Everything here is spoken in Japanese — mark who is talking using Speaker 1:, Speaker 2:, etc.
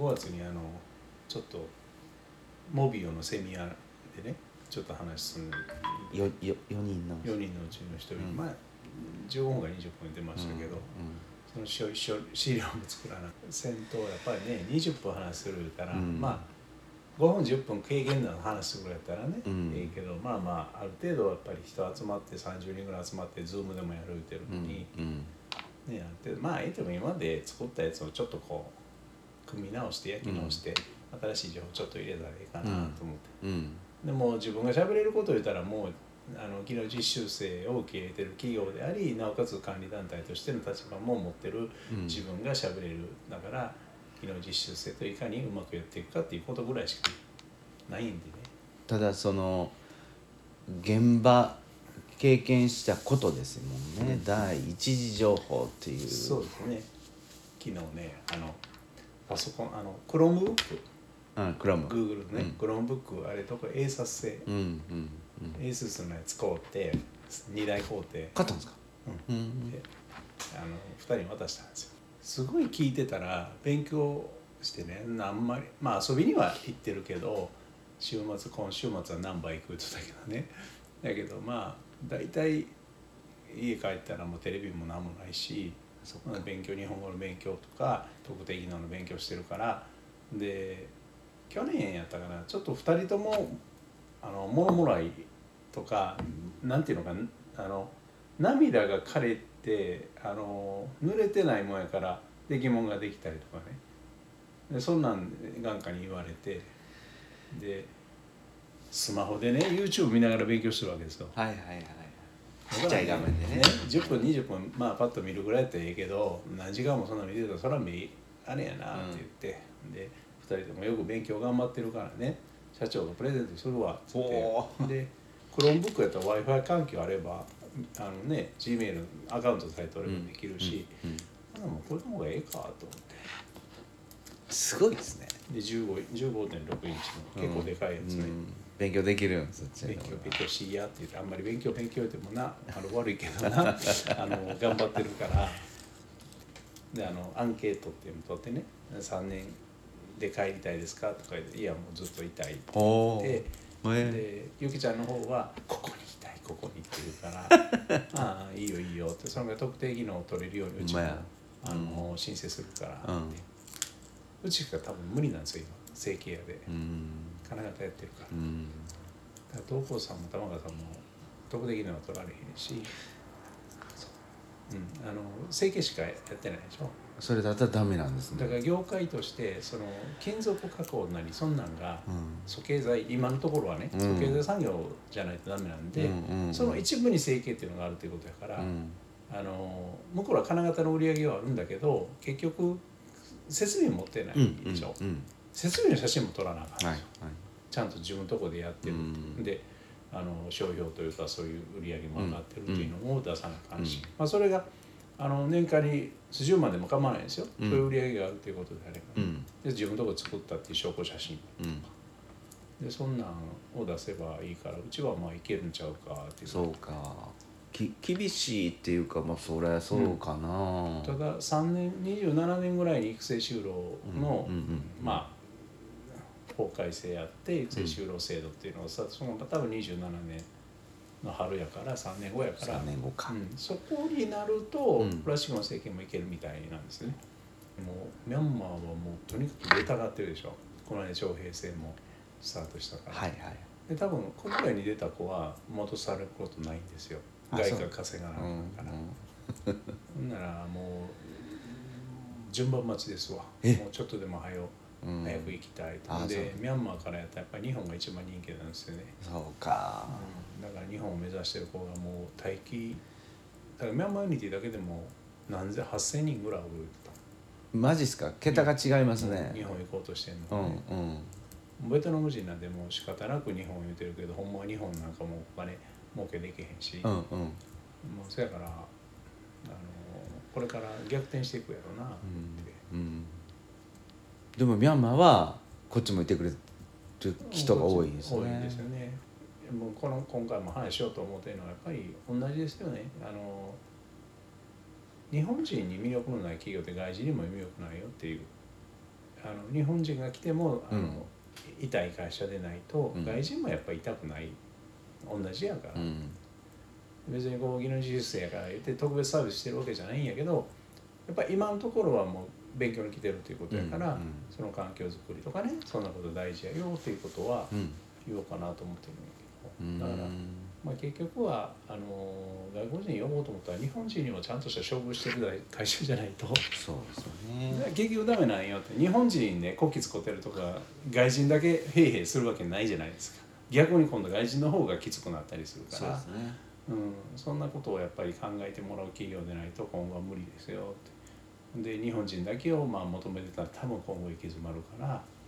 Speaker 1: 5月にちょっとモビオのセミナーでねちょっと話する
Speaker 2: 4人の
Speaker 1: うちの1人、まあ15分か20分出ましたけど、その資料も作らない先頭やっぱりね20分話するから、まあ5分10分経験談の話するやったらね、いいけどまあある程度やっぱり人集まって30人ぐらい集まってズームでもやるってるのに、ね、ある程度まあ言っても今まで作ったやつをちょっとこう組み直して焼き直して、新しい情報ちょっと入れたらいいかなと思って、でも自分が喋れることを言ったらもう技能実習生を受け入れてる企業であり、なおかつ管理団体としての立場も持ってる自分がしゃべれる、だから技能実習生といかにうまくやっていくかっていうことぐらいしかないんでね。
Speaker 2: ただその現場経験したことですもんね、第一次情報っていう。
Speaker 1: そうですね。昨日ねパソコンクロームブック、
Speaker 2: クラム
Speaker 1: Google ね、クロームブックあれとか英冊製、ASUS のやつ買うて2台買うて
Speaker 2: 買ったんですか？
Speaker 1: で2人に渡したんですよ。すごい聞いてたら勉強してね、あんまりまあ遊びには行ってるけど今週末は何杯行くって言ったけどね、だけどまあ大体家帰ったらもうテレビも何もないし、日本語の勉強とか特定技能の勉強してるから、で去年やったかな、ちょっと2人とも物もらいとかなんていうのか涙が枯れて濡れてないもんやから疑問ができたりとかね、でそんなん眼科に言われて、でスマホでね YouTube 見ながら勉強するわけですよ。ちっちゃい画面でね10分20分まあパッと見るぐらいやったらええけど、何時間もそんな見てたらそらあれやなって言って、で2人ともよく勉強頑張ってるからね、社長がプレゼントするわって言って、でクロームブックやったら Wi-Fi 環境あればGmail アカウントさえ取ればできるし、もうこれの方がええかと思って、
Speaker 2: すごいですね。
Speaker 1: で 15.6 インチの結構でかいやつね、
Speaker 2: 勉強できるんです。
Speaker 1: 勉強しやって言って、あんまり勉強言っても悪いけどな頑張ってるから、でアンケートっていうの取ってね、3年で帰りたいですかとか言って、いやもうずっといたいって言って、でゆきちゃんの方はここにいたいここにって言うからああいいよいいよって、そのが特定技能を取れるようにうちも申請するからって、うちが多分無理なんですよ今整形屋で、金型やってるから、だから東光さんも玉川さんも特定技能は取られへんし、整形しかやってないでしょ。
Speaker 2: それだったらダメなんですね。
Speaker 1: だから業界としてその金属加工なりそんなんが塑形剤、今のところはね塑形剤産業じゃないとダメなんで、その一部に整形っていうのがあるということやから、向こうは金型の売り上げはあるんだけど結局設備持ってないでしょ、設備の写真も撮らなあかんでしょ、ちゃんと自分のとこでやってるって、で商標というかそういう売り上げも上がってるっていうのを出さなあかんし、それが年間に数十万でも構わないですよ、そういう売り上げがあるということであれば、で自分のとこで作ったっていう証拠写真、でそんなんを出せばいいから、うちはまあいけるんちゃうかっていう。
Speaker 2: そうか、厳しいっていうか、まあそりゃそうかな、
Speaker 1: ただ27年ぐらいに育成就労のまあ法改正やって育成就労制度っていうのをさ、その多分27年の春やから3年後やから
Speaker 2: 3年後か、
Speaker 1: そこになるとプラスチックの政権もいけるみたいなんですよね。もうミャンマーはもうとにかく出たがってるでしょ、この間徴兵制もスタートしたから、で多分国外に出た子は戻されることないんですよ、外貨稼がなあかんから、ほんならもう順番待ちですわ、もうちょっとでも早く行きたいと。でミャンマーからやったらやっぱり日本が一番人気なんですよね。
Speaker 2: そうか、
Speaker 1: だから日本を目指してる子がもう待機、だからミャンマーユニティだけでも8000人ぐらいおると。
Speaker 2: マジっすか、桁が違いますね、
Speaker 1: 日本行こうとしてんのね、ベトナム人なんてもう仕方なく日本言うてるけど、ほんまは日本なんかもうお金儲けできへんし、もうそやからこれから逆転していくやろうなって、
Speaker 2: でもミャンマーはこっちもいてくれる人が多いですね。
Speaker 1: 多いんですよね。もう今回も話しようと思ってるのはやっぱり同じですよね。日本人に魅力のない企業って外人にも魅力ないよっていう日本人が来ても
Speaker 2: うん
Speaker 1: 痛い会社でないと、
Speaker 2: うん
Speaker 1: 外人もやっぱり痛くない、同じやから、
Speaker 2: うん
Speaker 1: 別に技能実習生やから言って特別サービスしてるわけじゃないんやけど、やっぱり今のところはもう勉強に来てるということやから、
Speaker 2: うん
Speaker 1: その環境づくりとかね、そんなこと大事やよっていうことは
Speaker 2: うん
Speaker 1: 言おうかなと思ってるん
Speaker 2: うん
Speaker 1: だけど、だから、まあ、結局は外国人呼ぼうと思ったら日本人にもちゃんとした処遇してる会社じゃないと
Speaker 2: そうですよね。
Speaker 1: 結局ダメなんよって。日本人ねこき使ってるとか外人だけへいへいするわけないじゃないですか。逆に今度外人の方がきつくなったりするから、
Speaker 2: そうですね。
Speaker 1: そんなことをやっぱり考えてもらう企業でないと今後は無理ですよって。で日本人だけをまあ求めてたら多分今後行き詰まるから、